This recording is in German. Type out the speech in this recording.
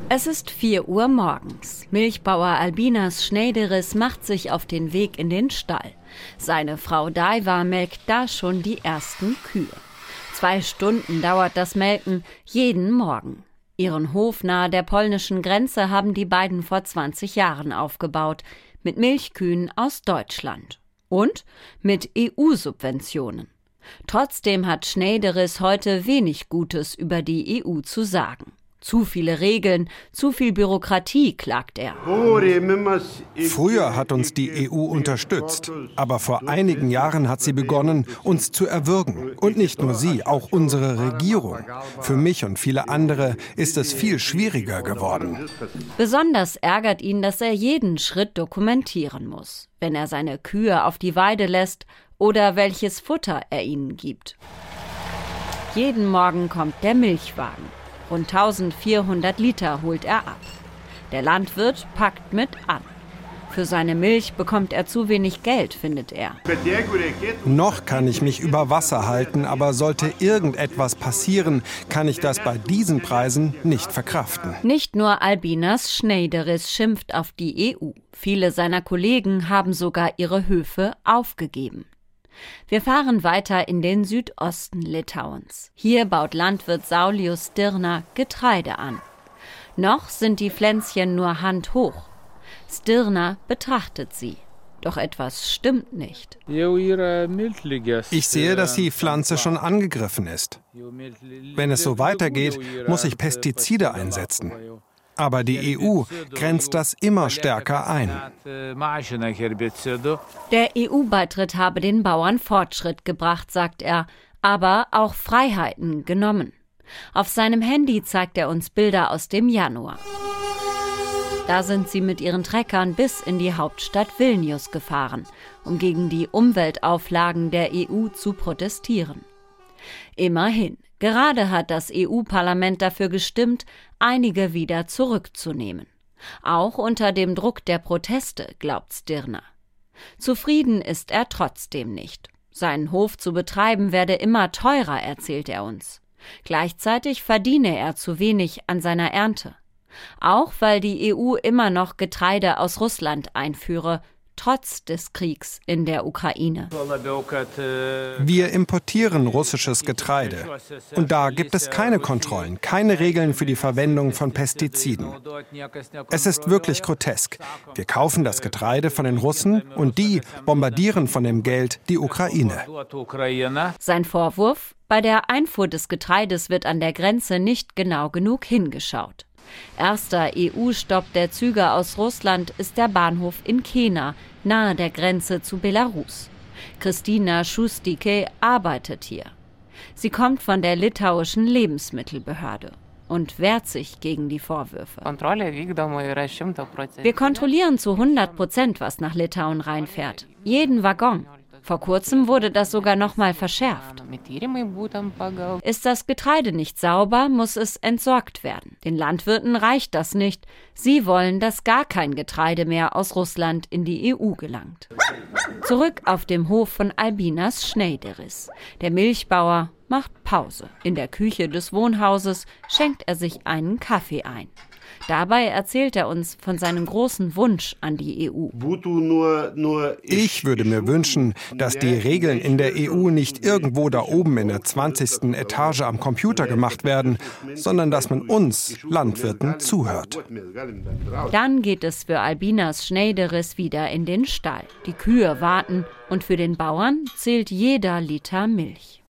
Es ist 4 Uhr morgens. Milchbauer Albinas Schneideris macht sich auf den Weg in den Stall. Seine Frau Daiva melkt da schon die ersten Kühe. 2 Stunden dauert das Melken jeden Morgen. Ihren Hof nahe der polnischen Grenze haben die beiden vor 20 Jahren aufgebaut, mit Milchkühen aus Deutschland und mit EU-Subventionen. Trotzdem hat Schneideris heute wenig Gutes über die EU zu sagen. Zu viele Regeln, zu viel Bürokratie, klagt er. Früher hat uns die EU unterstützt, aber vor einigen Jahren hat sie begonnen, uns zu erwürgen. Und nicht nur sie, auch unsere Regierung. Für mich und viele andere ist es viel schwieriger geworden. Besonders ärgert ihn, dass er jeden Schritt dokumentieren muss, wenn er seine Kühe auf die Weide lässt oder welches Futter er ihnen gibt. Jeden Morgen kommt der Milchwagen. Rund 1400 Liter holt er ab. Der Landwirt packt mit an. Für seine Milch bekommt er zu wenig Geld, findet er. Noch kann ich mich über Wasser halten, aber sollte irgendetwas passieren, kann ich das bei diesen Preisen nicht verkraften. Nicht nur Albinas Schneideris schimpft auf die EU. Viele seiner Kollegen haben sogar ihre Höfe aufgegeben. Wir fahren weiter in den Südosten Litauens. Hier baut Landwirt Saulius Stirna Getreide an. Noch sind die Pflänzchen nur handhoch. Stirna betrachtet sie. Doch etwas stimmt nicht. Ich sehe, dass die Pflanze schon angegriffen ist. Wenn es so weitergeht, muss ich Pestizide einsetzen. Aber die EU grenzt das immer stärker ein. Der EU-Beitritt habe den Bauern Fortschritt gebracht, sagt er, aber auch Freiheiten genommen. Auf seinem Handy zeigt er uns Bilder aus dem Januar. Da sind sie mit ihren Treckern bis in die Hauptstadt Vilnius gefahren, um gegen die Umweltauflagen der EU zu protestieren. Immerhin, gerade hat das EU-Parlament dafür gestimmt, einige wieder zurückzunehmen. Auch unter dem Druck der Proteste, glaubt Stirna. Zufrieden ist er trotzdem nicht. Seinen Hof zu betreiben werde immer teurer, erzählt er uns. Gleichzeitig verdiene er zu wenig an seiner Ernte. Auch weil die EU immer noch Getreide aus Russland einführe, trotz des Kriegs in der Ukraine. Wir importieren russisches Getreide. Und da gibt es keine Kontrollen, keine Regeln für die Verwendung von Pestiziden. Es ist wirklich grotesk. Wir kaufen das Getreide von den Russen und die bombardieren von dem Geld die Ukraine. Sein Vorwurf: Bei der Einfuhr des Getreides wird an der Grenze nicht genau genug hingeschaut. Erster EU-Stopp der Züge aus Russland ist der Bahnhof in Kena, nahe der Grenze zu Belarus. Kristina Šustike arbeitet hier. Sie kommt von der litauischen Lebensmittelbehörde und wehrt sich gegen die Vorwürfe. Wir kontrollieren zu 100%, was nach Litauen reinfährt. Jeden Waggon. Vor kurzem wurde das sogar noch mal verschärft. Ist das Getreide nicht sauber, muss es entsorgt werden. Den Landwirten reicht das nicht. Sie wollen, dass gar kein Getreide mehr aus Russland in die EU gelangt. Zurück auf dem Hof von Albinas Schneideris. Der Milchbauer macht Pause. In der Küche des Wohnhauses schenkt er sich einen Kaffee ein. Dabei erzählt er uns von seinem großen Wunsch an die EU. Ich würde mir wünschen, dass die Regeln in der EU nicht irgendwo da oben in der 20. Etage am Computer gemacht werden, sondern dass man uns, Landwirten, zuhört. Dann geht es für Albinas Schneideris wieder in den Stall. Die Kühe warten und für den Bauern zählt jeder Liter Milch.